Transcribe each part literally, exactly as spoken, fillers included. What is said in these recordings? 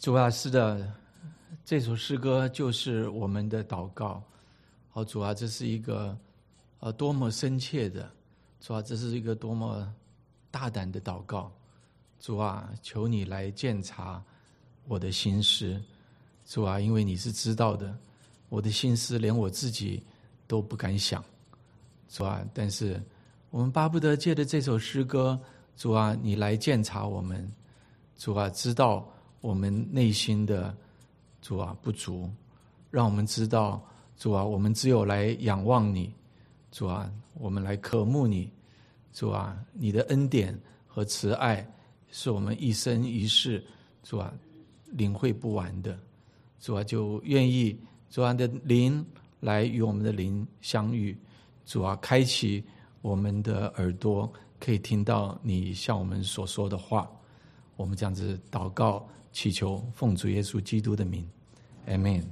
主啊，是的，这首诗歌就是我们的祷告。好，主啊，这是一个呃多么深切的，主啊，这是一个多么大胆的祷告。主啊，求你来鉴察我的心思。主啊，因为你是知道的，我的心思连我自己都不敢想。主啊，但是我们巴不得借着这首诗歌，主啊，你来鉴察我们。主啊，知道我们内心的主啊不足，让我们知道主啊，我们只有来仰望你。主啊，我们来渴慕你。主啊，你的恩典和慈爱是我们一生一世主啊领会不完的。主啊，就愿意主啊的灵来与我们的灵相遇。主啊，开启我们的耳朵，可以听到你向我们所说的话。我们这样子祷告祈求，奉主耶稣基督的名 Amen。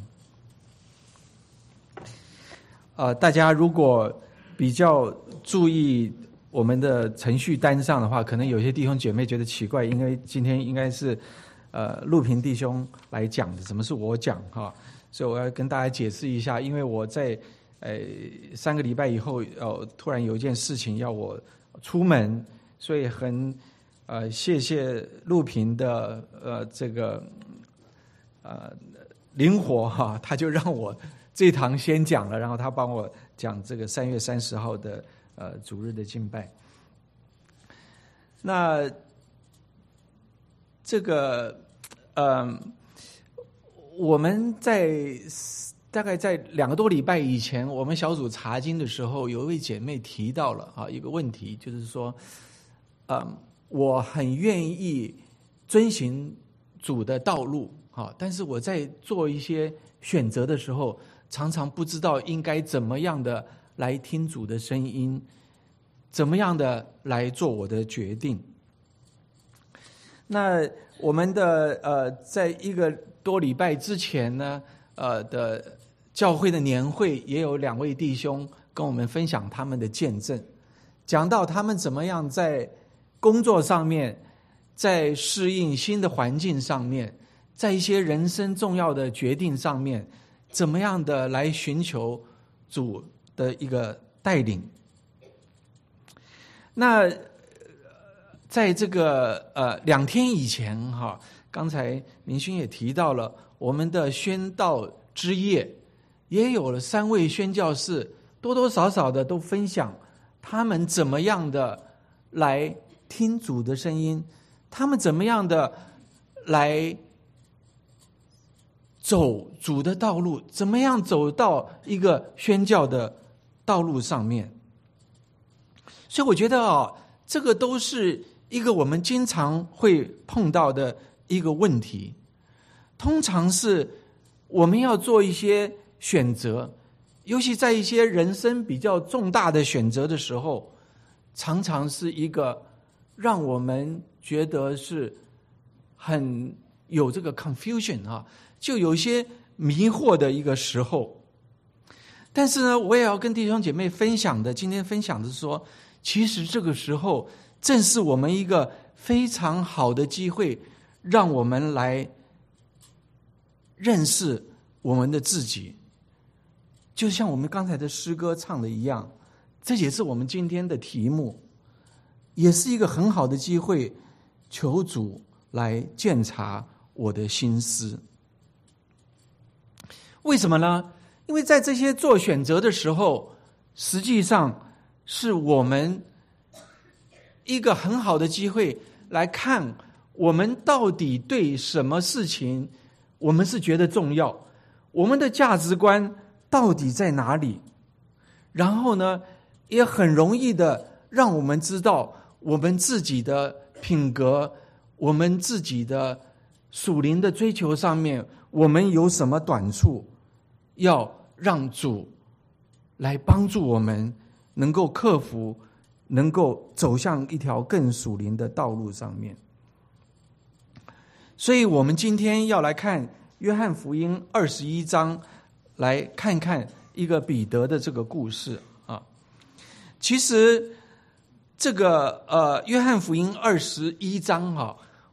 呃，大家如果比较注意我们的程序单上的话，可能有些弟兄姐妹觉得奇怪，因为今天应该是呃陆平弟兄来讲的，怎么是我讲哈？所以我要跟大家解释一下，因为我在呃三个礼拜以后，呃突然有一件事情要我出门，所以很呃谢谢陆平的呃这个呃灵活哈，他就让我这堂先讲了，然后他帮我讲这个三月三十号的呃主日的敬拜。那这个呃我们在大概在两个多礼拜以前，我们小组查经的时候，有一位姐妹提到了啊一个问题，就是说呃我很愿意遵行主的道路啊，但是我在做一些选择的时候，常常不知道应该怎么样的来听主的声音，怎么样的来做我的决定。那我们的呃，在一个多礼拜之前呢，呃的教会的年会，也有两位弟兄跟我们分享他们的见证，讲到他们怎么样在工作上面，在适应新的环境上面，在一些人生重要的决定上面，怎么样的来寻求主的一个带领。那在这个呃两天以前哈，刚才明勋也提到了，我们的宣道之夜也有了三位宣教士，多多少少的都分享他们怎么样的来听主的声音，他们怎么样的来走主的道路，怎么样走到一个宣教的道路上面。所以我觉得啊，这个都是一个我们经常会碰到的一个问题。通常是我们要做一些选择，尤其在一些人生比较重大的选择的时候，常常是一个让我们觉得是很有这个 confusion 啊，就有些迷惑的一个时候。但是呢，我也要跟弟兄姐妹分享的，今天分享的是说，其实这个时候正是我们一个非常好的机会，让我们来认识我们的自己。就像我们刚才的诗歌唱的一样，这也是我们今天的题目，也是一个很好的机会，求主来鉴察我的心思。为什么呢？因为在这些做选择的时候，实际上是我们一个很好的机会来看我们到底对什么事情我们是觉得重要，我们的价值观到底在哪里。然后呢，也很容易的让我们知道我们自己的品格，我们自己的属灵的追求上面，我们有什么短处，要让主来帮助我们能够克服，能够走向一条更属灵的道路上面。所以我们今天要来看约翰福音二十一章，来看看一个彼得的这个故事啊。其实这个呃约翰福音二十一章哈、啊，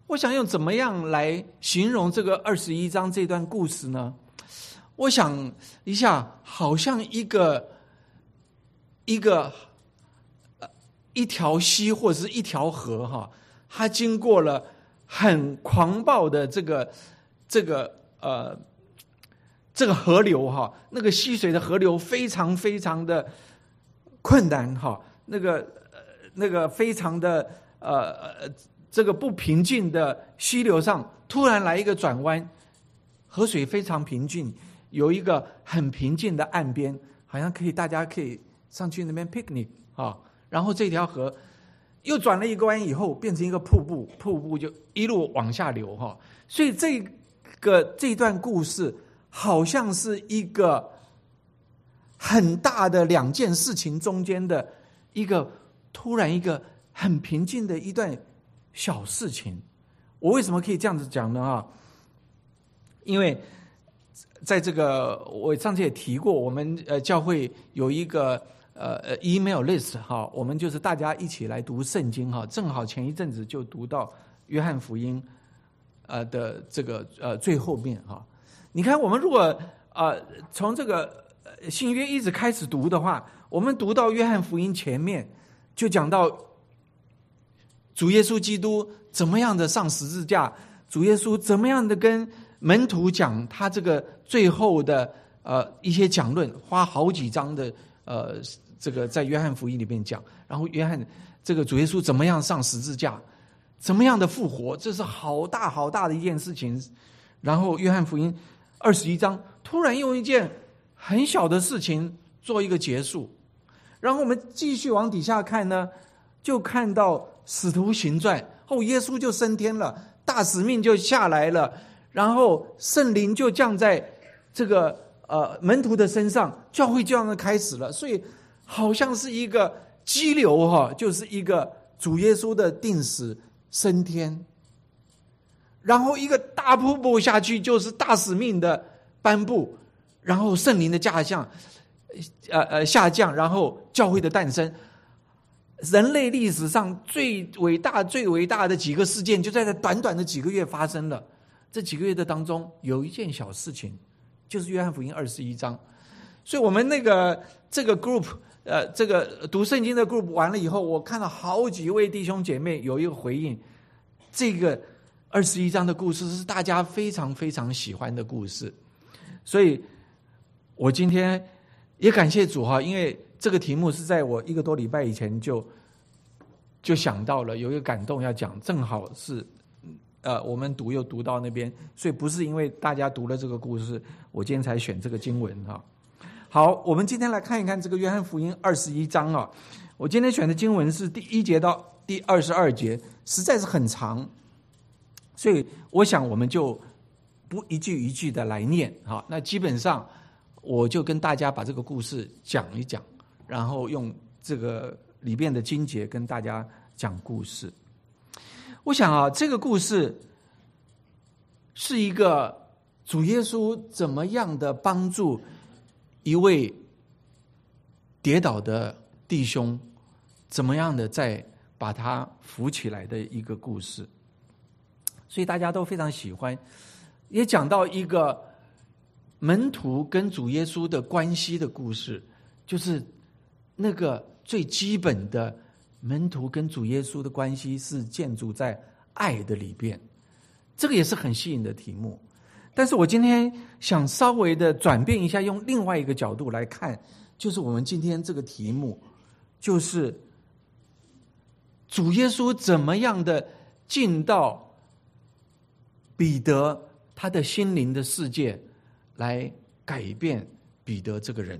我想用怎么样来形容这个二十一章这段故事呢？我想一下，好像一个一个一条溪或者是一条河哈，它经过了很狂暴的这个这个呃这个河流哈，那个溪水的河流非常非常的困难哈，那个呃那个非常的呃这个不平静的溪流上，突然来一个转弯，河水非常平静，有一个很平静的岸边，好像可以大家可以上去那边 picnic 啊，然后这条河又转了一个弯以后，变成一个瀑布，瀑布就一路往下流哈。所以这个这段故事好像是一个很大的两件事情中间的一个突然一个很平静的一段小事情。我为什么可以这样子讲呢？啊，因为在这个我上次也提过，我们呃教会有一个呃 email list 哈，我们就是大家一起来读圣经哈。正好前一阵子就读到约翰福音呃的这个呃最后面哈。你看，我们如果呃从这个新约一直开始读的话，我们读到约翰福音前面就讲到主耶稣基督怎么样的上十字架，主耶稣怎么样的跟门徒讲他这个最后的呃一些讲论，花好几章的呃这个在约翰福音里面讲，然后约翰这个主耶稣怎么样上十字架，怎么样的复活，这是好大好大的一件事情。然后约翰福音二十一章突然用一件很小的事情做一个结束，然后我们继续往底下看呢，就看到使徒行传后，耶稣就升天了，大使命就下来了，然后圣灵就降在这个呃门徒的身上，教会这样的开始了。所以好像是一个激流哈，就是一个主耶稣的定死升天，然后一个大瀑布下去，就是大使命的颁布，然后圣灵的下降，呃呃下降，然后教会的诞生。人类历史上最伟大、最伟大的几个事件，就在这短短的几个月发生了。这几个月的当中，有一件小事情，就是约翰福音二十一章。所以，我们那个这个 group， 呃，这个读圣经的 group 完了以后，我看到好几位弟兄姐妹有一个回应，这个二十一章的故事是大家非常非常喜欢的故事。所以，我今天也感谢主哈，因为这个题目是在我一个多礼拜以前就就想到了，有一个感动要讲，正好是呃我们读又读到那边，所以不是因为大家读了这个故事，我今天才选这个经文哈。好，我们今天来看一看这个约翰福音二十一章啊。我今天选的经文是第一节到第二十二节，实在是很长，所以我想我们就不一句一句的来念哈。那基本上我就跟大家把这个故事讲一讲，然后用这个里边的经节跟大家讲故事。我想啊，这个故事是一个主耶稣怎么样的帮助一位跌倒的弟兄，怎么样的再把他扶起来的一个故事，所以大家都非常喜欢。也讲到一个门徒跟主耶稣的关系的故事，就是那个最基本的门徒跟主耶稣的关系是建筑在爱的里边，这个也是很吸引的题目。但是我今天想稍微的转变一下，用另外一个角度来看，就是我们今天这个题目，就是主耶稣怎么样的进到彼得他的心灵的世界，来改变彼得这个人。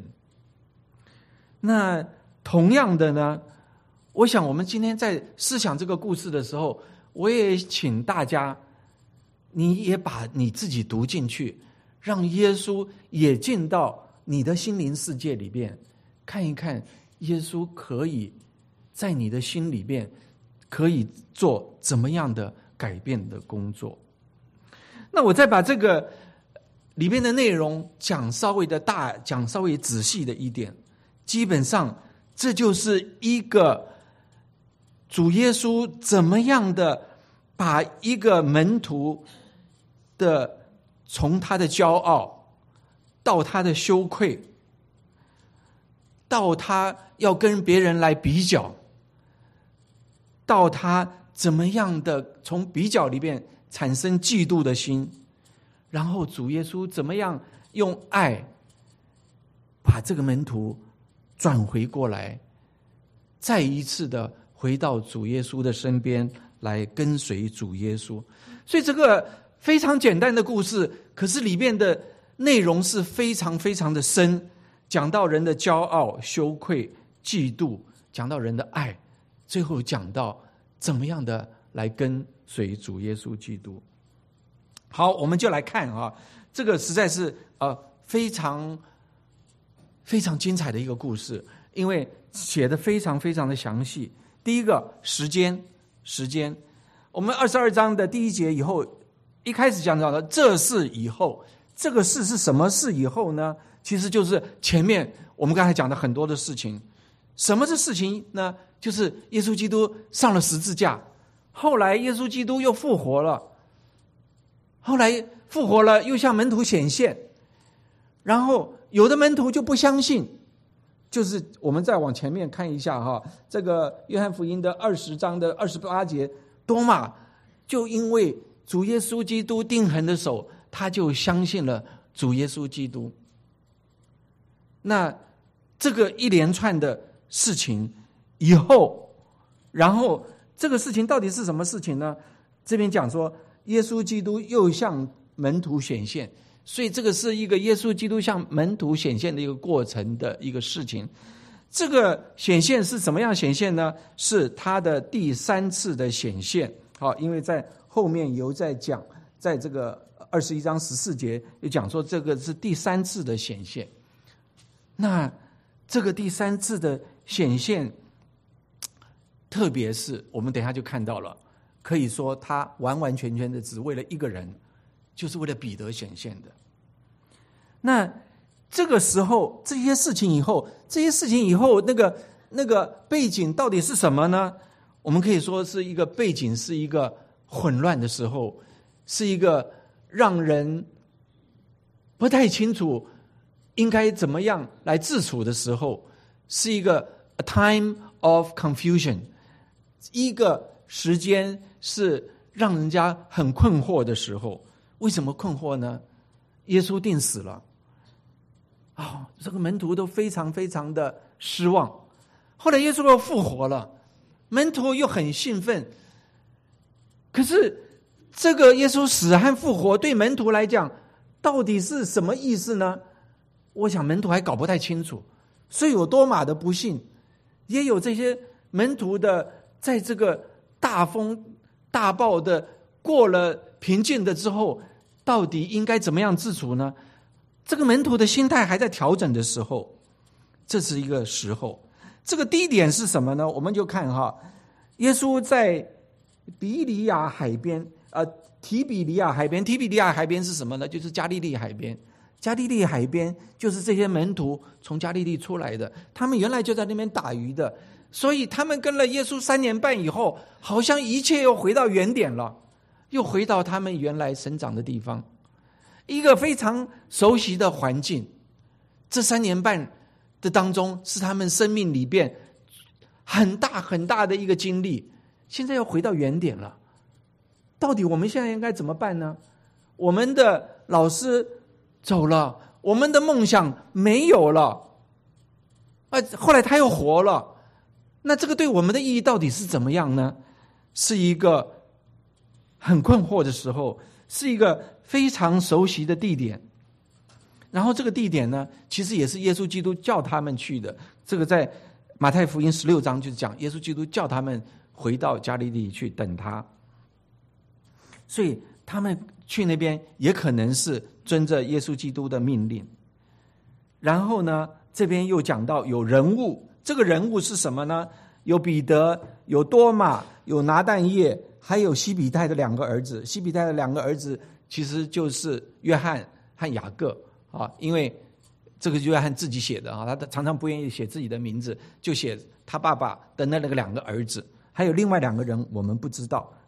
那同样的呢，我想我们今天在思想这个故事的时候，我也请大家，你也把你自己读进去，让耶稣也进到你的心灵世界里边，看一看耶稣可以在你的心里边可以做怎么样的改变的工作。那我再把这个里面的内容讲稍微的大，讲稍微仔细的一点，基本上这就是一个主耶稣怎么样的把一个门徒的从他的骄傲到他的羞愧，到他要跟别人来比较，到他怎么样的从比较里面产生嫉妒的心，然后主耶稣怎么样用爱把这个门徒转回过来，再一次的回到主耶稣的身边来跟随主耶稣。所以这个非常简单的故事，可是里面的内容是非常非常的深，讲到人的骄傲、羞愧、嫉妒，讲到人的爱，最后讲到怎么样的来跟随主耶稣基督。好，我们就来看啊，这个实在是呃非常非常精彩的一个故事，因为写得非常非常的详细。第一个时间，时间，我们二十二章的第一节以后，一开始讲到的这事以后，这个事是什么事以后呢？其实就是前面我们刚才讲的很多的事情。什么是事情呢？就是耶稣基督上了十字架，后来耶稣基督又复活了，后来复活了又向门徒显现，然后有的门徒就不相信，就是我们再往前面看一下哈，这个约翰福音的二十章的二十八节，多马就因为主耶稣基督钉痕的手，他就相信了主耶稣基督。那这个一连串的事情以后，然后这个事情到底是什么事情呢？这边讲说耶稣基督又向门徒显现，所以这个是一个耶稣基督向门徒显现的一个过程的一个事情。这个显现是怎么样显现呢？是他的第三次的显现。好，因为在后面有在讲，在这个二十一章十四节有讲说这个是第三次的显现。那这个第三次的显现，特别是我们等一下就看到了，可以说他完完全全的只为了一个人，就是为了彼得显现的。那这个时候这些事情以后，这些事情以后那个那个背景到底是什么呢？我们可以说是一个背景，是一个混乱的时候，是一个让人不太清楚应该怎么样来自处的时候，是一个 a time of confusion， 一个时间是让人家很困惑的时候。为什么困惑呢？耶稣定死了，哦，这个门徒都非常非常的失望。后来耶稣又复活了，门徒又很兴奋。可是这个耶稣死和复活对门徒来讲到底是什么意思呢？我想门徒还搞不太清楚，所以有多马的不信，也有这些门徒的在这个大风大暴的过了平静的之后，到底应该怎么样自处呢？这个门徒的心态还在调整的时候，这是一个时候。这个第一点是什么呢？我们就看哈，耶稣在比利亚海边，呃，提比利亚海边。提比利亚海边是什么呢？就是加利利海边。加利利海边就是这些门徒从加利利出来的，他们原来就在那边打鱼的，所以他们跟了耶稣三年半以后，好像一切又回到原点了，又回到他们原来生长的地方，一个非常熟悉的环境。这三年半的当中，是他们生命里边很大很大的一个经历，现在又回到原点了。到底我们现在应该怎么办呢？我们的老师走了，我们的梦想没有了，啊，后来他又活了，那这个对我们的意义到底是怎么样呢？是一个很困惑的时候，是一个非常熟悉的地点。然后这个地点呢，其实也是耶稣基督叫他们去的。这个在马太福音十六章就讲，耶稣基督叫他们回到加利利去等他，所以他们去那边也可能是遵着耶稣基督的命令。然后呢，这边又讲到有人物，这个人物是什么呢？有彼得，有多马，有拿但业，还有西比泰的两个儿子。西比泰的两个儿子其实就是约翰和雅各啊，因为这个约翰自己写的啊，他常常不愿意写自己的名字，就写他爸爸的那个两个儿子。还有另外两个人我们不知道，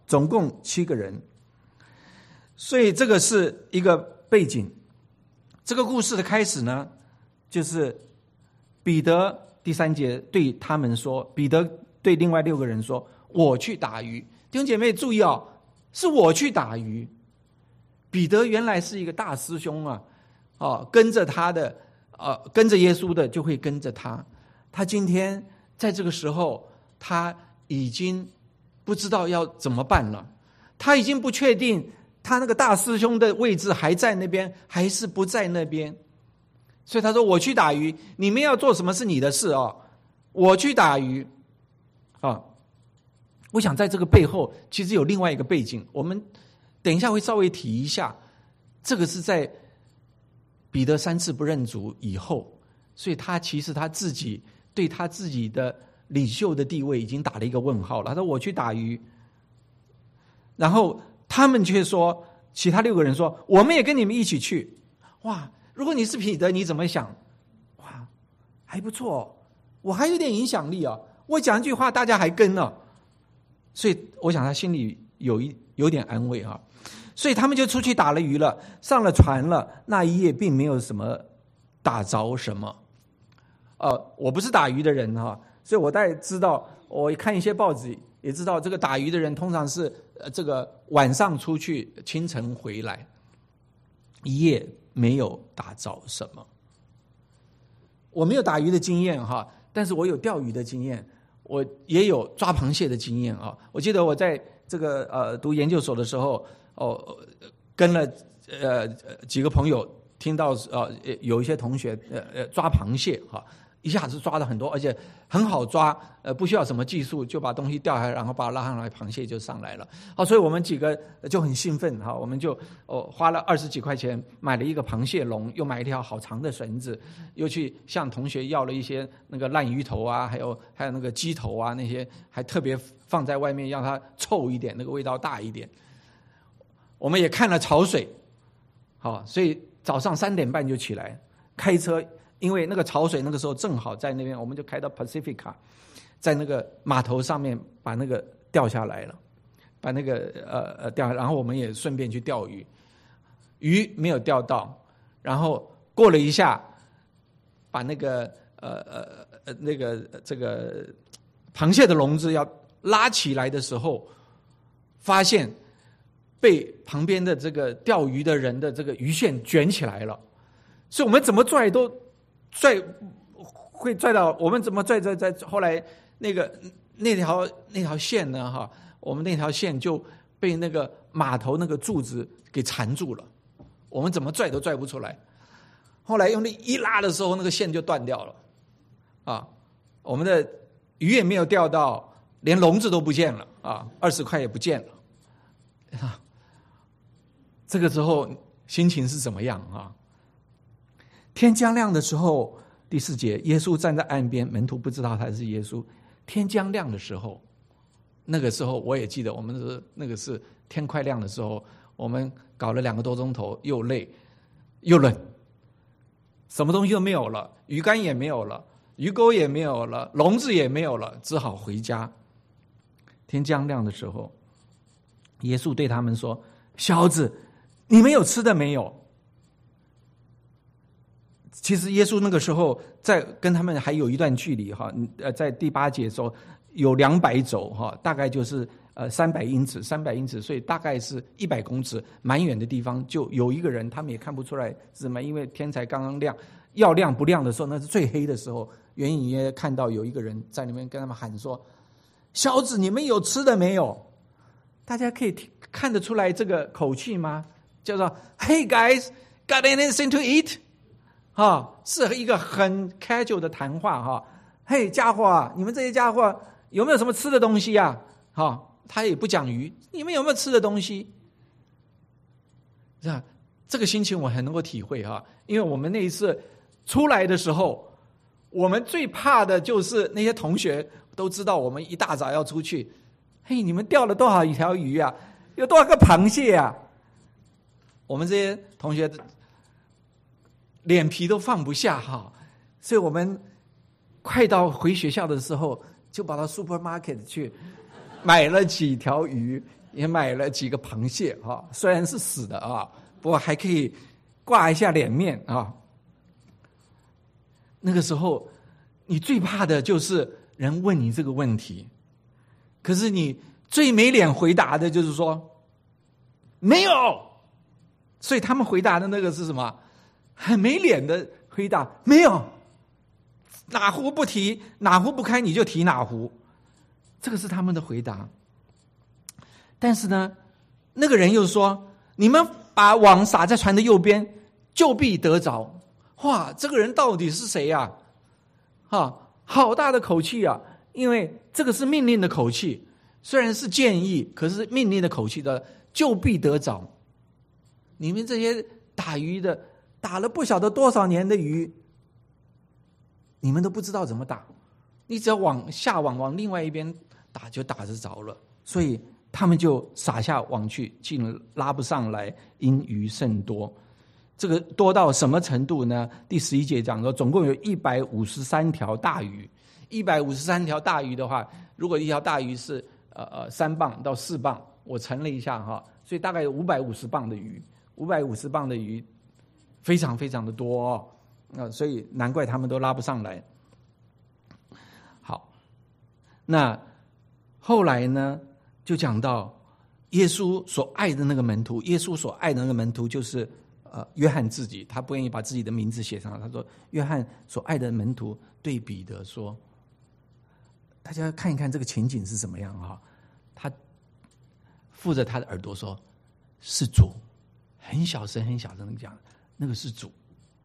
总共七个人。所以这个是一个背景。这个故事的开始呢，就是彼得第三节对他们说，彼得对另外六个人说，我去打鱼。弟兄姐妹注意哦，是我去打鱼。彼得原来是一个大师兄啊，哦，跟着他的，呃，跟着耶稣的就会跟着他。他今天在这个时候，他已经不知道要怎么办了，他已经不确定他那个大师兄的位置还在那边还是不在那边。所以他说，我去打鱼，你们要做什么是你的事哦，我去打鱼啊。我想在这个背后其实有另外一个背景，我们等一下会稍微提一下。这个是在彼得三次不认主以后，所以他其实他自己对他自己的领袖的地位已经打了一个问号了。他说我去打鱼，然后他们却说，其他六个人说，我们也跟你们一起去。哇，如果你是彼得，你怎么想？哇，还不错，我还有点影响力啊，我讲一句话大家还跟呢。所以我想他心里有一有点安慰啊。所以他们就出去打了鱼了，上了船了。那一夜并没有什么打着什么。呃，我不是打鱼的人哈、啊，所以我大概知道，我看一些报纸也知道，这个打鱼的人通常是呃这个晚上出去，清晨回来，一夜没有打着什么。我没有打鱼的经验哈，但是我有钓鱼的经验，我也有抓螃蟹的经验啊。我记得我在这个呃读研究所的时候，哦，跟了呃几个朋友，听到呃有一些同学呃呃抓螃蟹哈，一下子抓了很多，而且很好抓，呃不需要什么技术，就把东西掉下来，然后把它拉上来，螃蟹就上来了。好，所以我们几个就很兴奋哈，我们就哦花了二十几块钱买了一个螃蟹笼，又买一条好长的绳子，又去向同学要了一些那个烂鱼头啊，还有还有那个鸡头啊，那些还特别放在外面让它臭一点，那个味道大一点。我们也看了潮水，好，所以早上三点半就起来开车，因为那个潮水那个时候正好在那边，我们就开到 Pacifica， 在那个码头上面把那个钓下来了，把那个呃呃钓，然后我们也顺便去钓鱼，鱼没有钓到，然后过了一下，把那个呃呃呃那个这个螃蟹的笼子要拉起来的时候，发现被旁边的这个钓鱼的人的这个鱼线卷起来了，所以我们怎么拽都拽会拽到，我们怎么拽拽拽，后来那个那条那条线呢哈，我们那条线就被那个码头那个柱子给缠住了，我们怎么拽都拽不出来。后来用力一拉的时候，那个线就断掉了，啊，我们的鱼也没有钓到，连笼子都不见了啊，二十块也不见了啊。这个时候心情是怎么样啊？天将亮的时候，第四节，耶稣站在岸边，门徒不知道他是耶稣。天将亮的时候，那个时候我也记得，我们是那个是天快亮的时候，我们搞了两个多钟头，又累又冷，什么东西都没有了，鱼竿也没有了，鱼钩也没有了，笼子也没有了，只好回家。天将亮的时候，耶稣对他们说：“小子，你们有吃的没有？”其实耶稣那个时候在跟他们还有一段距离哈，呃，在第八节说有两百肘哈，大概就是呃三百英尺，三百英尺，所以大概是一百公尺，蛮远的地方就有一个人，他们也看不出来是什么，因为天才刚刚亮，要亮不亮的时候，那是最黑的时候，远隐约看到有一个人在那边跟他们喊说：“小子，你们有吃的没有？”大家可以看得出来这个口气吗？叫做 "Hey guys, got anything to eat?" 哈，是一个很 casual 的谈话哈。嘿，家伙啊，你们这些家伙有没有什么吃的东西啊？哈，他也不讲鱼，你们有没有吃的东西？是吧？这个心情我很能够体会哈，因为我们那一次出来的时候，我们最怕的就是那些同学都知道我们一大早要出去。嘿，你们钓了多少一条鱼啊？有多少个螃蟹啊？我们这些同学脸皮都放不下哈，所以我们快到回学校的时候，就跑到 supermarket 去买了几条鱼， 也买了几个螃蟹哈，虽然是死的啊，不过还可以挂一下脸面啊。那个时候，你最怕的就是人问你这个问题，可是你最没脸回答的就是说没有。所以他们回答的那个是什么？很没脸的回答，没有，哪壶不提哪壶不开，你就提哪壶，这个是他们的回答。但是呢，那个人又说，你们把网撒在船的右边，就必得着。哇，这个人到底是谁呀、啊？啊，好大的口气啊！因为这个是命令的口气，虽然是建议，可是命令的口气的，就必得着。你们这些打鱼的，打了不晓得多少年的鱼，你们都不知道怎么打，你只要往下网往另外一边打就打得着了。所以他们就撒下网去，竟拉不上来，因鱼甚多。这个多到什么程度呢？第十一节讲说，总共有一百五十三条大鱼。一百五十三条大鱼的话，如果一条大鱼是呃呃三磅到四磅，我乘了一下哈，所以大概有五百五十磅的鱼。五百五十磅的鱼，非常非常的多哦。呃、所以难怪他们都拉不上来。好，那后来呢，就讲到耶稣所爱的那个门徒，耶稣所爱的那个门徒就是呃约翰自己，他不愿意把自己的名字写上。他说，约翰所爱的门徒对彼得说，大家看一看这个情景是怎么样哈、哦？他附着他的耳朵说，是主。很小声很小声的讲，那个是主。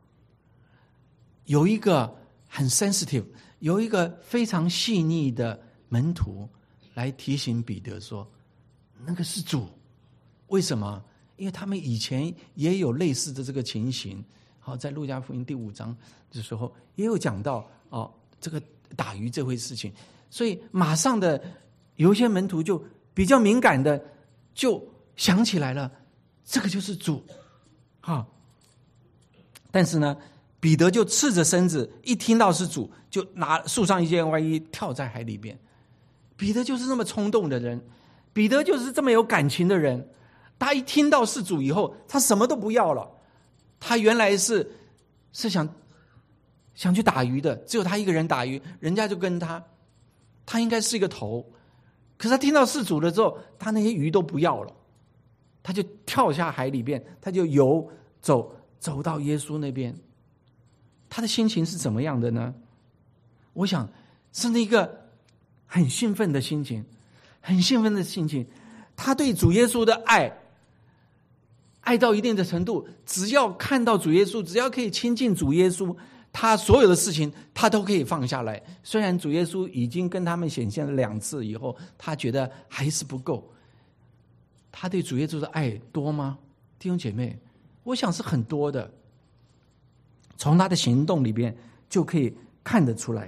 有一个很 sensitive， 有一个非常细腻的门徒来提醒彼得说，那个是主。为什么？因为他们以前也有类似的这个情形。好，在路加福音第五章的时候也有讲到哦，这个打鱼这回事情，所以马上的有一些门徒就比较敏感的就想起来了，这个就是主，哈。但是呢，彼得就赤着身子，一听到是主，就拿束上一件外衣，跳在海里边。彼得就是那么冲动的人，彼得就是这么有感情的人。他一听到是主以后，他什么都不要了。他原来是是想想去打鱼的，只有他一个人打鱼，人家就跟他，他应该是一个头。可是他听到是主了之后，他那些鱼都不要了。他就跳下海里边，他就游走走到耶稣那边。他的心情是怎么样的呢？我想是那个很兴奋的心情，很兴奋的心情。他对主耶稣的爱，爱到一定的程度，只要看到主耶稣，只要可以亲近主耶稣，他所有的事情他都可以放下来。虽然主耶稣已经跟他们显现了两次以后，他觉得还是不够。他对主耶稣的爱多吗？弟兄姐妹，我想是很多的，从他的行动里边就可以看得出来。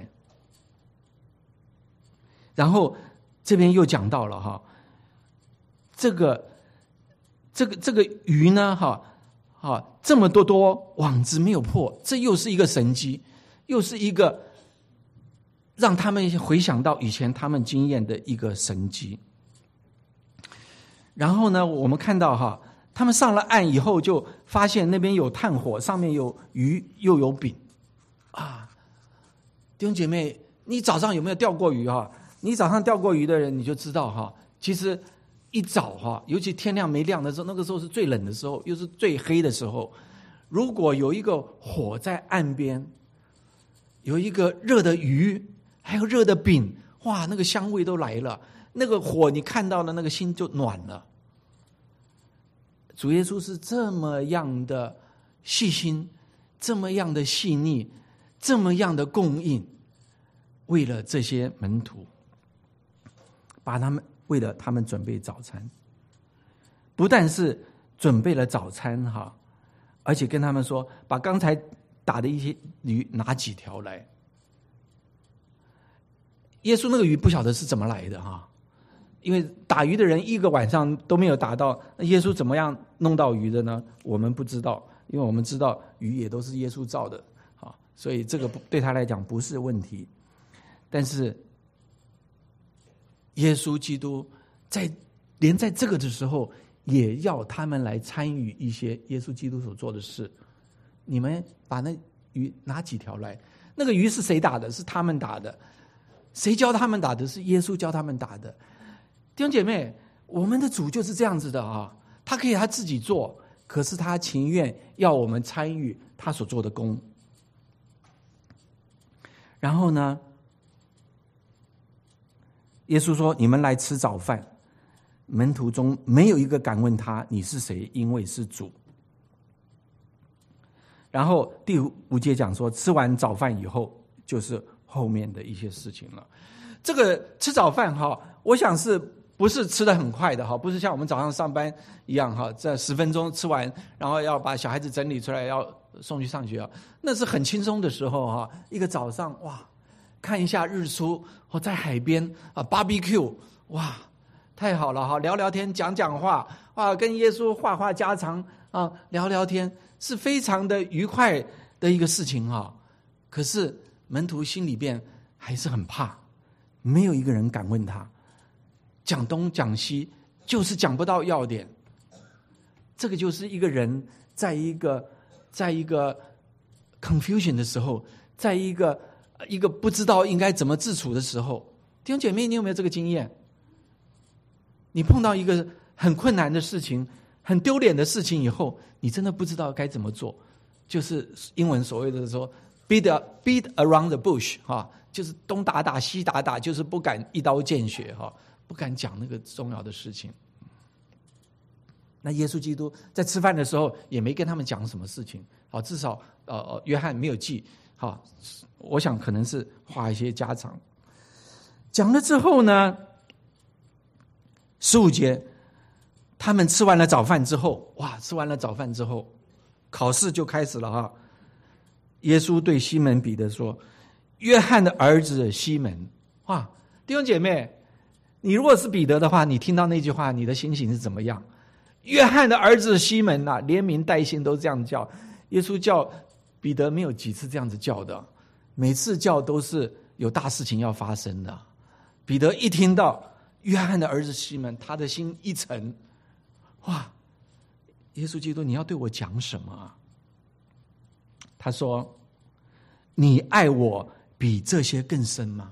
然后这边又讲到了哈，这个这个这个鱼呢，哈啊，这么多多网子没有破，这又是一个神迹，又是一个让他们回想到以前他们经验的一个神迹。然后呢，我们看到哈，他们上了岸以后，就发现那边有炭火，上面有鱼又有饼，啊，弟兄姐妹，你早上有没有钓过鱼哈？你早上钓过鱼的人，你就知道哈，其实一早哈，尤其天亮没亮的时候，那个时候是最冷的时候，又是最黑的时候，如果有一个火在岸边，有一个热的鱼，还有热的饼，哇，那个香味都来了。那个火你看到了，那个心就暖了。主耶稣是这么样的细心，这么样的细腻，这么样的供应，为了这些门徒，把他们为了他们准备早餐，不但是准备了早餐哈，而且跟他们说，把刚才打的一些鱼拿几条来。耶稣那个鱼不晓得是怎么来的哈。因为打鱼的人一个晚上都没有打到，那耶稣怎么样弄到鱼的呢？我们不知道，因为我们知道鱼也都是耶稣造的，啊，所以这个对他来讲不是问题。但是耶稣基督在连在这个的时候也要他们来参与一些耶稣基督所做的事。你们把那鱼拿几条来？那个鱼是谁打的？是他们打的。谁教他们打的？是耶稣教他们打的。弟兄姐妹，我们的主就是这样子的啊，他可以他自己做，可是他情愿要我们参与他所做的工。然后呢，耶稣说：“你们来吃早饭。”门徒中没有一个敢问他：“你是谁？”因为是主。然后第五节讲说，吃完早饭以后，就是后面的一些事情了。这个吃早饭哈，我想是不是吃得很快的哈？不是像我们早上上班一样哈，在十分钟吃完，然后要把小孩子整理出来，要送去上学啊，那是很轻松的时候哈。一个早上哇，看一下日出，哦，在海边啊 ，barbecue， 哇，太好了哈，聊聊天，讲讲话，哇，跟耶稣话话家常啊，聊聊天，是非常的愉快的一个事情哈。可是门徒心里边还是很怕，没有一个人敢问他，讲东讲西，就是讲不到要点。这个就是一个人在一个在一个 confusion 的时候，在一个一个不知道应该怎么自处的时候。弟兄姐妹，你有没有这个经验？你碰到一个很困难的事情，很丢脸的事情以后，你真的不知道该怎么做，就是英文所谓的说 beat beat around the bush 哈，就是东打打西打打，就是不敢一刀见血哈，不敢讲那个重要的事情。那耶稣基督在吃饭的时候也没跟他们讲什么事情，好，至少呃约翰没有记，好，我想可能是话一些家常。讲了之后呢，十五节，他们吃完了早饭之后，哇，吃完了早饭之后，考试就开始了哈。耶稣对西门彼得说：“约翰的儿子西门，哇，弟兄姐妹，你如果是彼得的话，你听到那句话，你的心情是怎么样？约翰的儿子西门呐、啊，连名带姓都这样叫。耶稣叫彼得没有几次这样子叫的，每次叫都是有大事情要发生的。彼得一听到约翰的儿子西门，他的心一沉，哇！耶稣基督，你要对我讲什么啊？他说：“你爱我比这些更深吗？”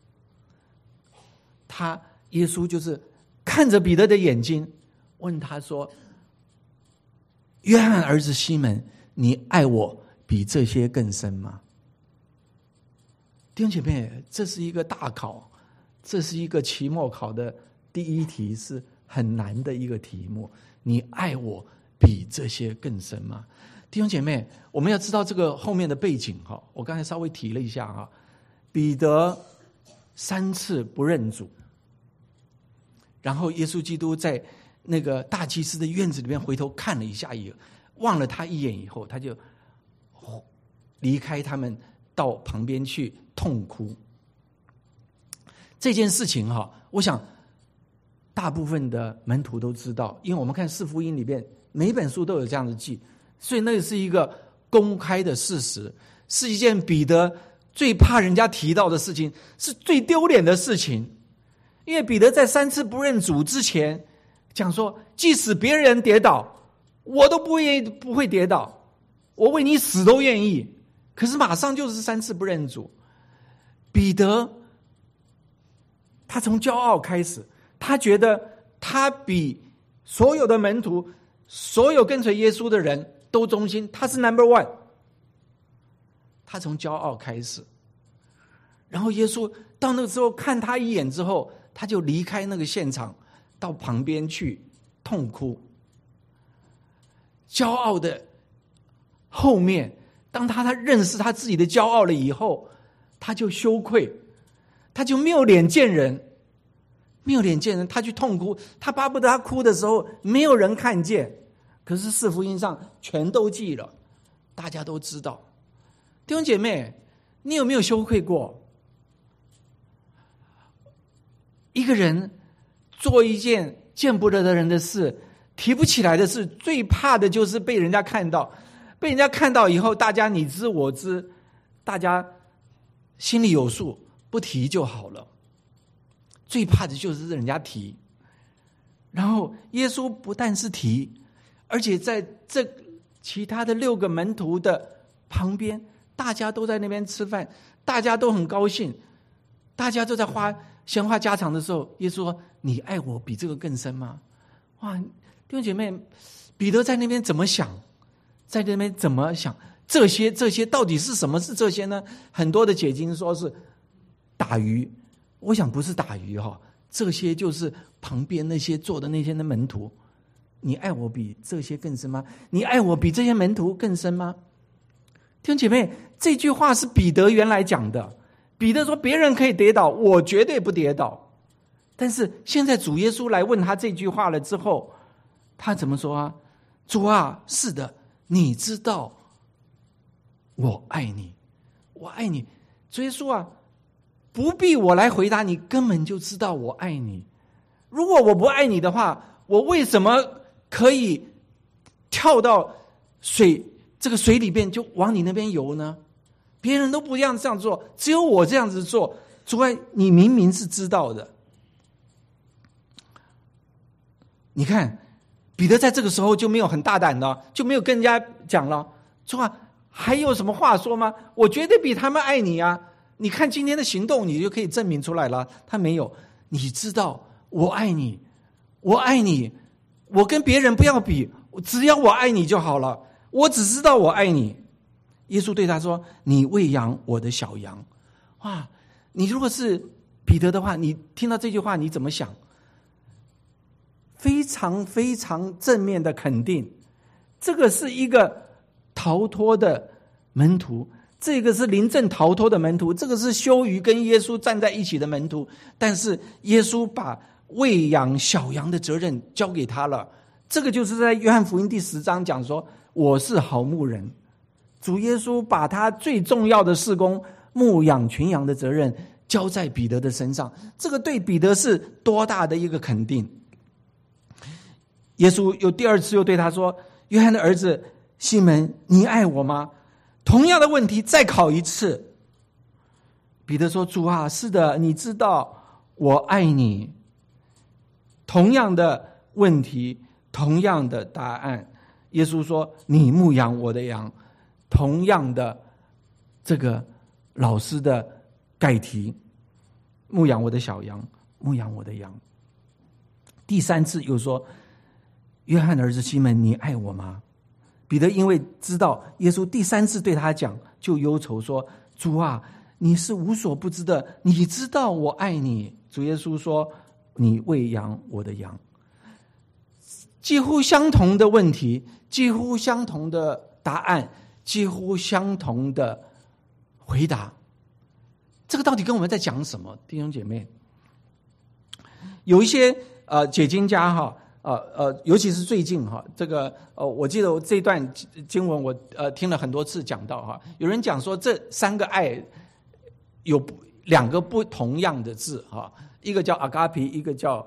他耶稣就是看着彼得的眼睛，问他说：“约翰儿子西门，你爱我比这些更深吗？”弟兄姐妹，这是一个大考，这是一个期末考的第一题，是很难的一个题目。你爱我比这些更深吗？弟兄姐妹，我们要知道这个后面的背景哈。我刚才稍微提了一下哈，彼得三次不认主，然后耶稣基督在那个大祭司的院子里面回头看了一下，以望了他一眼以后，他就离开他们到旁边去痛哭。这件事情哈，我想大部分的门徒都知道，因为我们看四福音里面每一本书都有这样的记，所以那是一个公开的事实，是一件彼得最怕人家提到的事情，是最丢脸的事情。因为彼得在三次不认主之前讲说，即使别人跌倒，我都不愿意不会跌倒，我为你死都愿意。可是马上就是三次不认主。彼得他从骄傲开始，他觉得他比所有的门徒，所有跟随耶稣的人都忠心，他是 number one。 他从骄傲开始，然后耶稣到那个时候看他一眼之后，他就离开那个现场，到旁边去痛哭。骄傲的后面，当他他认识他自己的骄傲了以后，他就羞愧，他就没有脸见人，没有脸见人，他去痛哭，他巴不得他哭的时候没有人看见，可是四福音上全都记了，大家都知道。弟兄姐妹，你有没有羞愧过？一个人做一件见不得的人的事，提不起来的事，最怕的就是被人家看到，被人家看到以后，大家你知我知，大家心里有数，不提就好了。最怕的就是人家提。 然后耶稣不但是提，而且在这其他的六个门徒的旁边，大家都在那边吃饭，大家都很高兴，大家都在花闲话家常的时候，耶稣说：“你爱我比这个更深吗？”哇，弟兄姐妹，彼得在那边怎么想？在那边怎么想？这些这些到底是什么？是这些呢？很多的解经说是打鱼，我想不是打鱼哈，这些就是旁边那些坐的那些的门徒。你爱我比这些更深吗？你爱我比这些门徒更深吗？弟兄姐妹，这句话是彼得原来讲的。彼得说别人可以跌倒，我绝对不跌倒。但是现在主耶稣来问他这句话了之后，他怎么说啊？主啊，是的，你知道我爱你，我爱你。主耶稣啊，不必我来回答，你根本就知道我爱你。如果我不爱你的话，我为什么可以跳到水这个水里边就往你那边游呢？别人都不这样这样做，只有我这样子做。主啊，你明明是知道的。你看彼得在这个时候就没有很大胆的，就没有跟人家讲了，主啊，还有什么话说吗？我绝对比他们爱你啊！你看今天的行动，你就可以证明出来了。他没有，你知道我爱你，我爱你，我跟别人不要比，只要我爱你就好了。我只知道我爱你。耶稣对他说：“你喂养我的小羊。”哇！你如果是彼得的话，你听到这句话，你怎么想？非常非常正面的肯定，这个是一个逃脱的门徒，这个是临阵逃脱的门徒，这个是羞于跟耶稣站在一起的门徒。但是耶稣把喂养小羊的责任交给他了。这个就是在约翰福音第十章讲说：“我是好牧人。”主耶稣把他最重要的事工牧养群羊的责任交在彼得的身上，这个对彼得是多大的一个肯定。耶稣又第二次又对他说：“约翰的儿子西门，你爱我吗？”同样的问题再考一次。彼得说：“主啊，是的，你知道我爱你。”同样的问题，同样的答案。耶稣说：“你牧养我的羊。”同样的这个老师的盖题，牧养我的小羊，牧养我的羊。第三次又说：“约翰的儿子西门，你爱我吗？”彼得因为知道耶稣第三次对他讲，就忧愁说：“主啊，你是无所不知的，你知道我爱你。”主耶稣说：“你喂养我的羊。”几乎相同的问题，几乎相同的答案，几乎相同的回答，这个到底跟我们在讲什么？弟兄姐妹，有一些呃解经家哈，呃呃，尤其是最近哈，这个呃，我记得这段经文我呃听了很多次讲到哈，有人讲说这三个爱有两个不同样的字哈，一个叫 agape， 一个叫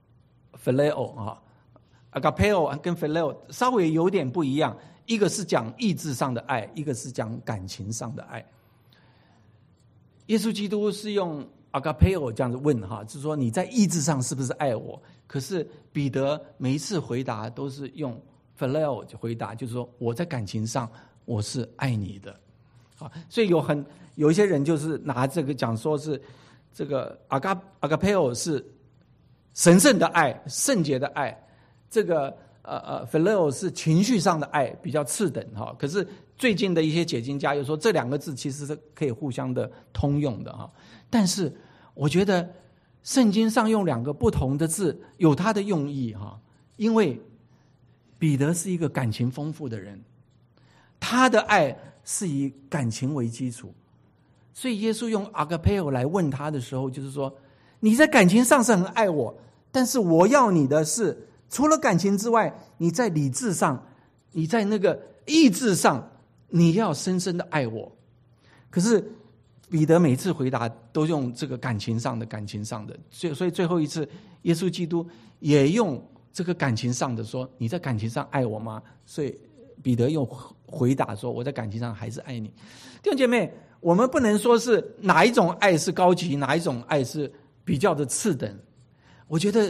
phileo 哈 ，agapeo 跟 phileo 稍微有点不一样。一个是讲意志上的爱，一个是讲感情上的爱。耶稣基督是用 agapeo 这样子问哈，就是说你在意志上是不是爱我？可是彼得每一次回答都是用 phileo 回答，就是说我在感情上我是爱你的。啊，所以有很有一些人就是拿这个讲说是这个 agapeo 是神圣的爱、圣洁的爱，这个。呃呃 phileo 是情绪上的爱，比较次等哈。可是最近的一些解经家又说这两个字其实是可以互相的通用的哈。但是我觉得圣经上用两个不同的字有它的用意哈，因为彼得是一个感情丰富的人，他的爱是以感情为基础，所以耶稣用 agapeo 来问他的时候，就是说你在感情上是很爱我，但是我要你的是除了感情之外，你在理智上，你在那个意志上，你要深深的爱我。可是彼得每次回答都用这个感情上的感情上的，所以最后一次耶稣基督也用这个感情上的说，你在感情上爱我吗？所以彼得又回答说，我在感情上还是爱你。弟兄姐妹，我们不能说是哪一种爱是高级，哪一种爱是比较的次等。我觉得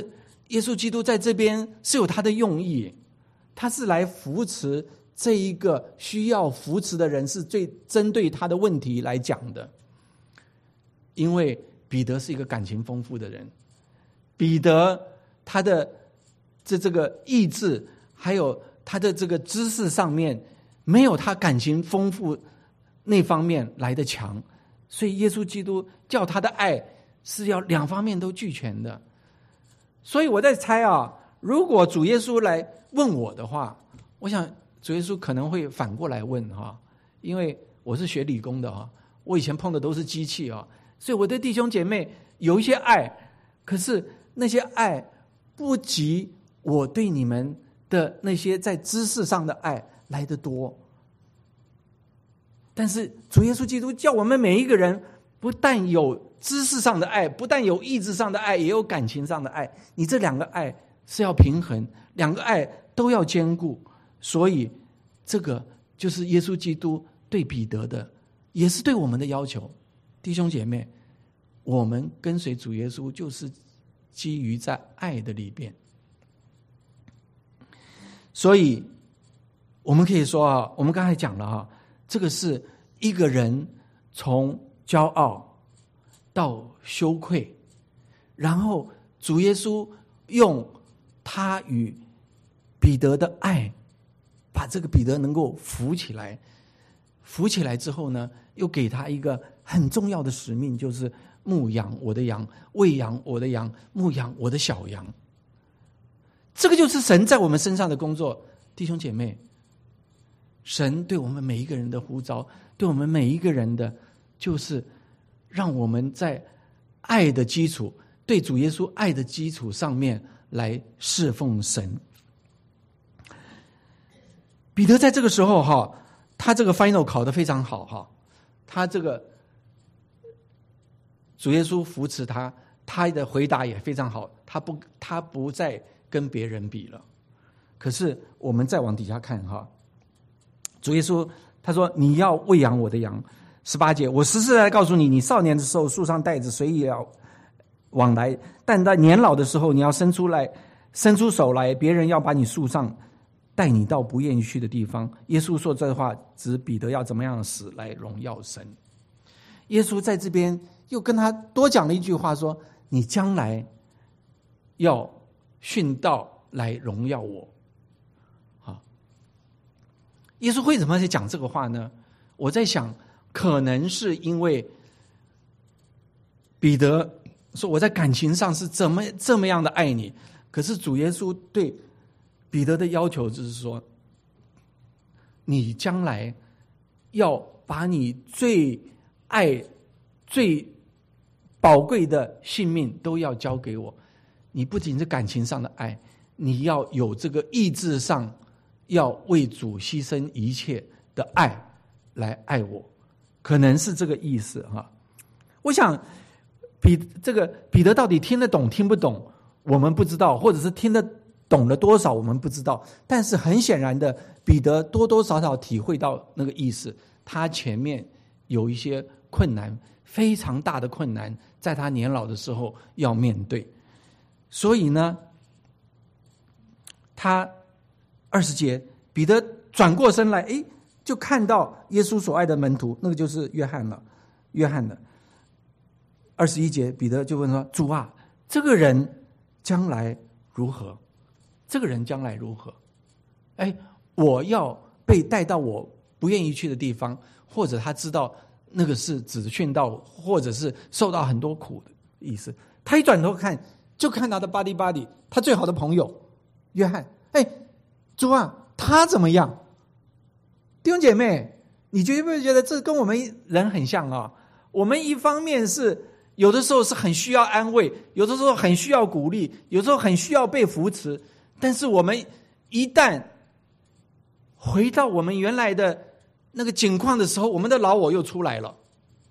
耶稣基督在这边是有他的用意，他是来扶持这一个需要扶持的人，是最针对他的问题来讲的。因为彼得是一个感情丰富的人，彼得他的这这个意志还有他的这个知识上面没有他感情丰富那方面来的强，所以耶稣基督叫他的爱是要两方面都俱全的。所以我在猜啊，如果主耶稣来问我的话，我想主耶稣可能会反过来问哈，因为我是学理工的哈，我以前碰的都是机器啊，所以我对弟兄姐妹有一些爱，可是那些爱不及我对你们的那些在知识上的爱来得多。但是主耶稣基督叫我们每一个人不但有知识上的爱，不但有意志上的爱，也有感情上的爱，你这两个爱是要平衡，两个爱都要兼顾。所以这个就是耶稣基督对彼得的，也是对我们的要求。弟兄姐妹，我们跟随主耶稣就是基于在爱的里边。所以我们可以说啊，我们刚才讲了哈，这个是一个人从骄傲到羞愧，然后主耶稣用他与彼得的爱，把这个彼得能够扶起来，扶起来之后呢，又给他一个很重要的使命，就是牧养我的羊，喂养我的羊，牧养我的小羊。这个就是神在我们身上的工作。弟兄姐妹，神对我们每一个人的呼召，对我们每一个人的，就是让我们在爱的基础，对主耶稣爱的基础上面来侍奉神。彼得在这个时候哈，他这个 final 考得非常好哈，他这个主耶稣扶持他，他的回答也非常好，他不他不再跟别人比了。可是我们再往底下看哈，主耶稣他说你要喂养我的羊。十八节，我实实在在告诉你，你少年的时候树上带子谁也要往来，但在年老的时候你要伸出来伸出手来，别人要把你束上，带你到不愿意去的地方。耶稣说这话指彼得要怎么样死来荣耀神。耶稣在这边又跟他多讲了一句话，说你将来要殉道来荣耀我。好，耶稣为什么在讲这个话呢？我在想，可能是因为彼得说我在感情上是怎么这么样的爱你，可是主耶稣对彼得的要求就是说，你将来要把你最爱最宝贵的性命都要交给我。你不仅是感情上的爱，你要有这个意志上要为主牺牲一切的爱来爱我，可能是这个意思哈。我想彼这个彼得到底听得懂听不懂我们不知道，或者是听得懂了多少我们不知道，但是很显然的，彼得多多少少体会到那个意思，他前面有一些困难，非常大的困难，在他年老的时候要面对。所以呢，他二十节，彼得转过身来，诶，就看到耶稣所爱的门徒，那个就是约翰了，约翰的。二十一节，彼得就问说：“主啊，这个人将来如何？这个人将来如何？哎，我要被带到我不愿意去的地方，或者他知道那个是指殉道，或者是受到很多苦的意思。他一转头看，就看他的 buddy buddy， 他最好的朋友约翰。哎，主啊，他怎么样？弟兄姐妹，你觉不觉得这跟我们人很像啊？我们一方面是有的时候是很需要安慰，有的时候很需要鼓励，有时候很需要被扶持，但是我们一旦回到我们原来的那个境况的时候，我们的老我又出来了。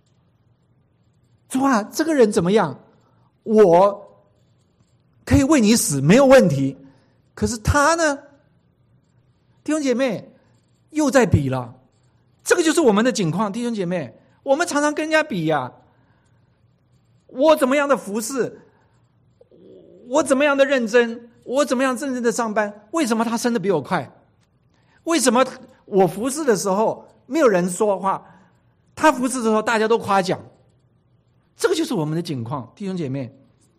主啊，这个人怎么样？我可以为你死，没有问题。可是他呢？弟兄姐妹，又在比了。这个就是我们的境况，弟兄姐妹，我们常常跟人家比呀、啊。我怎么样的服侍， 我怎么样的认真，我怎么样认真的上班，为什么他升得比我快？为什么我服侍的时候没有人说话，他服侍的时候大家都夸奖？这个就是我们的境况，弟兄姐妹。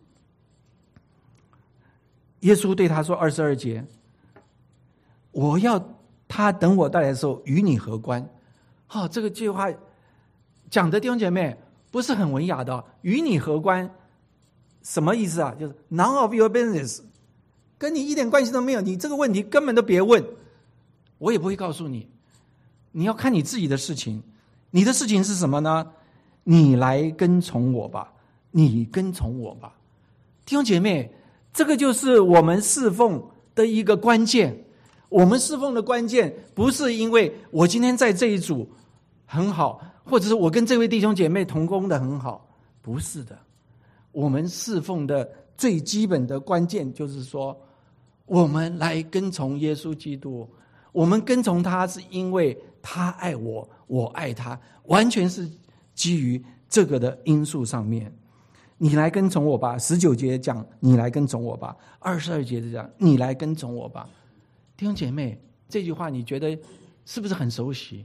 耶稣对他说二十二节，我要他等我带来的时候与你何关？好、哦，这个句话讲的弟兄姐妹不是很文雅的，与你何关？什么意思啊？就是 none of your business， 跟你一点关系都没有，你这个问题根本都别问，我也不会告诉你，你要看你自己的事情。你的事情是什么呢？你来跟从我吧，你跟从我吧。弟兄姐妹，这个就是我们侍奉的一个关键。我们侍奉的关键不是因为我今天在这一组很好，或者是我跟这位弟兄姐妹同工的很好，不是的。我们侍奉的最基本的关键就是说，我们来跟从耶稣基督，我们跟从他是因为他爱我，我爱他，完全是基于这个的因素上面。你来跟从我吧，十九节讲你来跟从我吧，二十二节讲你来跟从我吧。弟兄姐妹，这句话你觉得是不是很熟悉？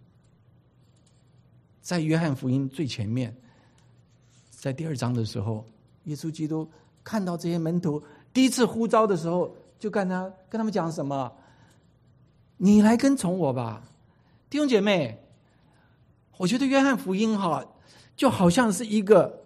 在约翰福音最前面，在第二章的时候，耶稣基督看到这些门徒第一次呼召的时候，就跟他跟他们讲什么？你来跟从我吧。弟兄姐妹，我觉得约翰福音哈，就好像是一个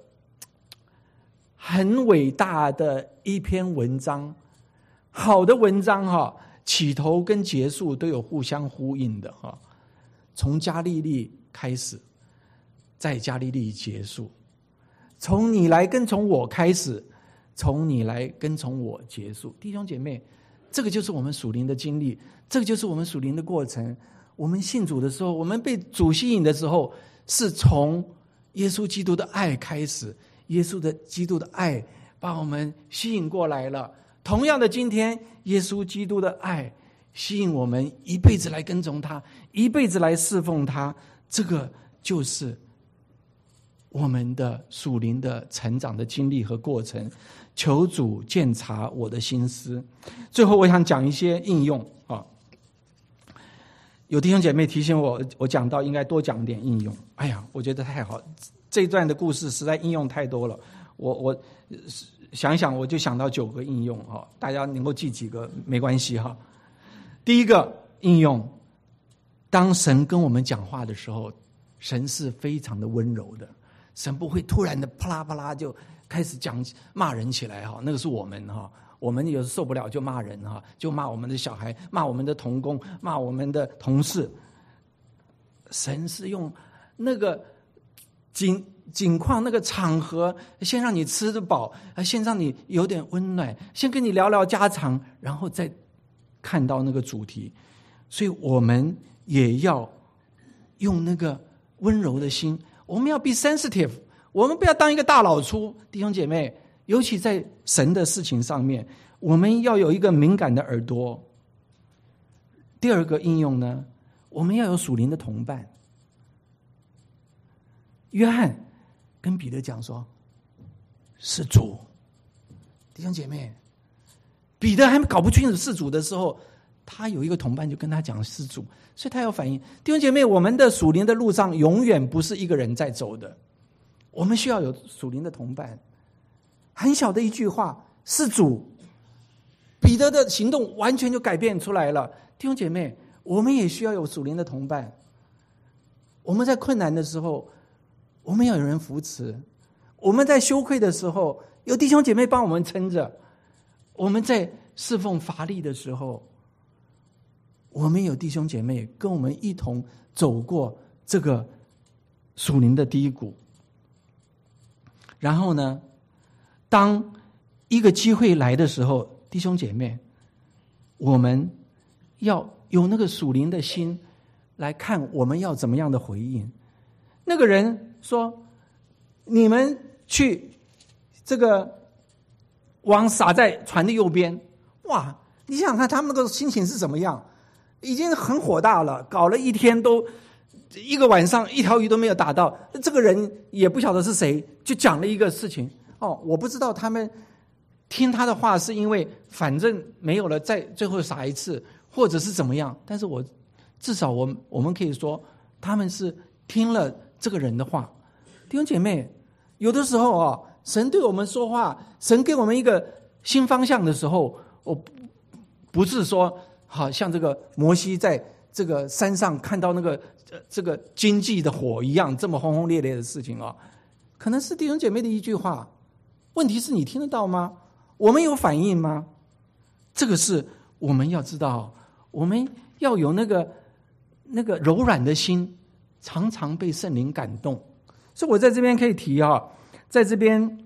很伟大的一篇文章。好的文章哈，起头跟结束都有互相呼应的哈。从加利利开始，在加利利结束，从你来跟从我开始，从你来跟从我结束。弟兄姐妹，这个就是我们属灵的经历，这个就是我们属灵的过程。我们信主的时候，我们被主吸引的时候，是从耶稣基督的爱开始，耶稣的基督的爱把我们吸引过来了。同样的，今天耶稣基督的爱吸引我们一辈子来跟从他，一辈子来侍奉他，这个就是我们的属灵的成长的经历和过程。求主鉴察我的心思。最后我想讲一些应用啊。有弟兄姐妹提醒我，我讲到应该多讲点应用。哎呀，我觉得太好，这一段的故事实在应用太多了。我我想一想，我就想到九个应用哈，大家能够记几个没关系哈。第一个应用，当神跟我们讲话的时候，神是非常的温柔的，神不会突然的啪啦啪啦就开始讲骂人起来哈，那个是我们哈，我们有时受不了就骂人哈，就骂我们的小孩，骂我们的同工，骂我们的同事。神是用那个景景况、那个场合，先让你吃得饱，先让你有点温暖，先跟你聊聊家常，然后再看到那个主题。所以我们也要用那个温柔的心，我们要 be sensitive， 我们不要当一个大老粗。弟兄姐妹，尤其在神的事情上面，我们要有一个敏感的耳朵。第二个应用呢，我们要有属灵的同伴。约翰跟彼得讲说，是主。弟兄姐妹，彼得还搞不清楚是主的时候，他有一个同伴就跟他讲是主，所以他有反应。弟兄姐妹，我们的属灵的路上永远不是一个人在走的，我们需要有属灵的同伴。很小的一句话，是主，彼得的行动完全就改变出来了。弟兄姐妹，我们也需要有属灵的同伴。我们在困难的时候，我们要有人扶持；我们在羞愧的时候，有弟兄姐妹帮我们撑着；我们在侍奉乏力的时候，我们有弟兄姐妹跟我们一同走过这个属灵的低谷。然后呢，当一个机会来的时候，弟兄姐妹，我们要有那个属灵的心来看我们要怎么样的回应。那个人说，你们去这个网撒在船的右边。哇，你想想看他们那个心情是怎么样，已经很火大了，搞了一天都一个晚上一条鱼都没有打到，这个人也不晓得是谁，就讲了一个事情。哦，我不知道他们听他的话是因为反正没有了，再最后撒一次，或者是怎么样。但是我至少我我们可以说，他们是听了这个人的话。弟兄姐妹，有的时候啊，神对我们说话，神给我们一个新方向的时候，我不是说好像这个摩西在这个山上看到那个、呃、这个荆棘的火一样，这么轰轰烈烈的事情啊，可能是弟兄姐妹的一句话。问题是你听得到吗？我们有反应吗？这个是我们要知道，我们要有那个那个柔软的心，常常被圣灵感动。所以我在这边可以提啊，在这边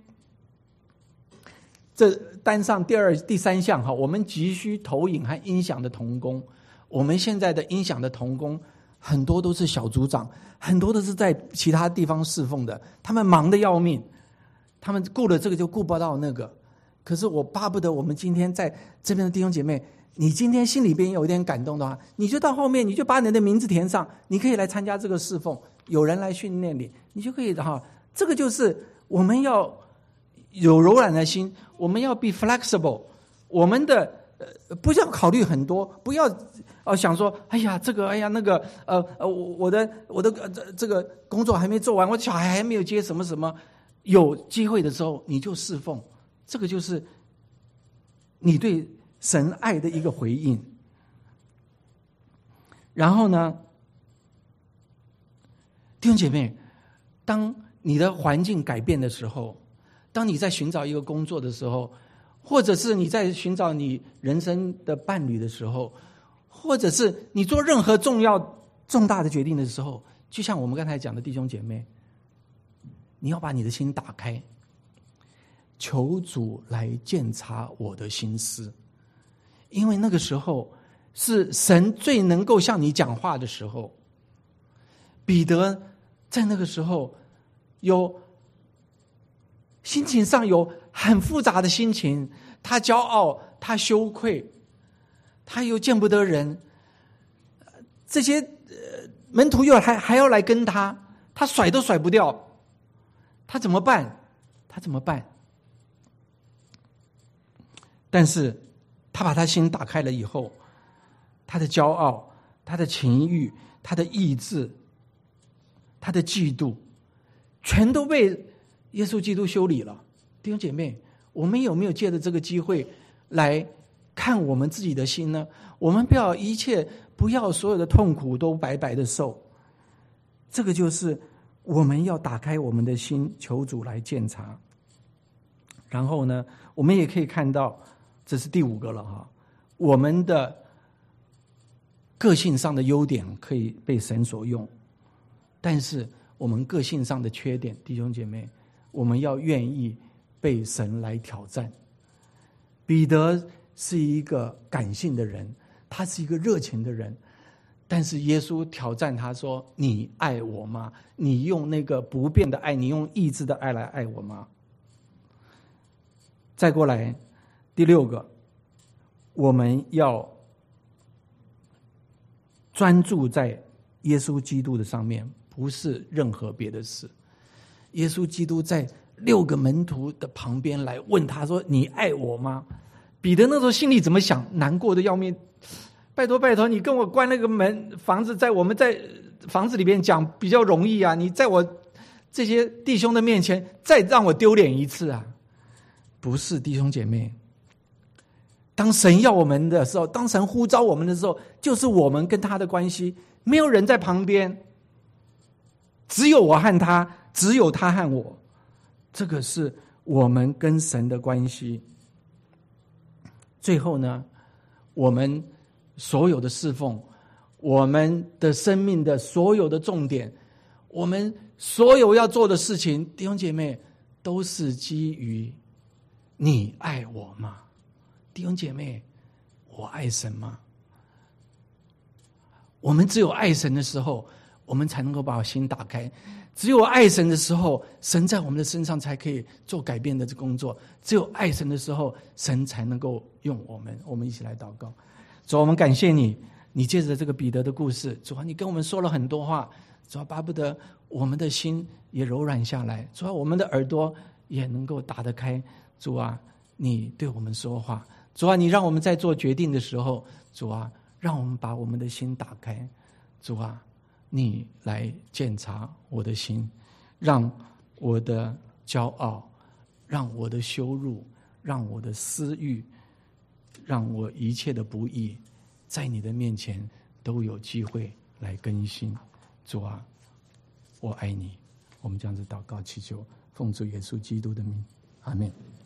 这单上第二、第三项哈，我们急需投影和音响的同工。我们现在的音响的同工很多都是小组长，很多都是在其他地方侍奉的，他们忙得要命，他们顾了这个就顾不到那个。可是我巴不得我们今天在这边的弟兄姐妹，你今天心里边有一点感动的话，你就到后面，你就把你的名字填上，你可以来参加这个侍奉，有人来训练你，你就可以哈。这个就是我们要有柔软的心，我们要 be flexible， 我们的呃不要考虑很多，不要呃想说，哎呀这个，哎呀那个，呃呃我的我的呃这这个工作还没做完，我的小孩还没有接什么什么，有机会的时候你就侍奉，这个就是你对神爱的一个回应。然后呢，弟兄姐妹，当你的环境改变的时候，当你在寻找一个工作的时候，或者是你在寻找你人生的伴侣的时候，或者是你做任何重要重大的决定的时候，就像我们刚才讲的，弟兄姐妹，你要把你的心打开，求主来鉴察我的心思，因为那个时候是神最能够向你讲话的时候。彼得在那个时候有心情上有很复杂的心情，他骄傲，他羞愧，他又见不得人，这些、呃、门徒又还还要来跟他，他甩都甩不掉，他怎么办？他怎么办？但是他把他心打开了以后，他的骄傲，他的情欲，他的意志，他的嫉妒，全都被耶稣基督修理了。弟兄姐妹，我们有没有借着这个机会来看我们自己的心呢？我们不要一切，不要所有的痛苦都白白的受。这个就是我们要打开我们的心，求主来鉴察。然后呢，我们也可以看到，这是第五个了哈，我们的个性上的优点可以被神所用，但是我们个性上的缺点，弟兄姐妹，我们要愿意被神来挑战。彼得是一个感性的人，他是一个热情的人，但是耶稣挑战他说，你爱我吗？你用那个不变的爱，你用意志的爱来爱我吗？再过来第六个，我们要专注在耶稣基督的上面，不是任何别的事。耶稣基督在六个门徒的旁边来问他说，你爱我吗？彼得那时候心里怎么想？难过的要命，拜托拜托，你跟我关那个门房子，在我们在房子里边讲比较容易啊，你在我这些弟兄的面前再让我丢脸一次啊。不是，弟兄姐妹，当神要我们的时候，当神呼召我们的时候，就是我们跟他的关系，没有人在旁边，只有我和他，只有他和我，这个是我们跟神的关系。最后呢，我们所有的侍奉，我们的生命的所有的重点，我们所有要做的事情，弟兄姐妹，都是基于你爱我吗？弟兄姐妹，我爱神吗？我们只有爱神的时候，我们才能够把心打开。只有爱神的时候，神在我们的身上才可以做改变的工作。只有爱神的时候，神才能够用我们。我们一起来祷告。主啊，我们感谢你，你借着这个彼得的故事，主啊，你跟我们说了很多话。主啊，巴不得我们的心也柔软下来。主啊，我们的耳朵也能够打得开。主啊， 你对我们说话。主啊，你让我们在做决定的时候，主啊，让我们把我们的心打开。主啊，你来检查我的心，让我的骄傲，让我的羞辱，让我的私欲，让我一切的不义，在你的面前都有机会来更新。主啊，我爱你。我们这样子祷告祈求，奉主耶稣基督的名，阿们。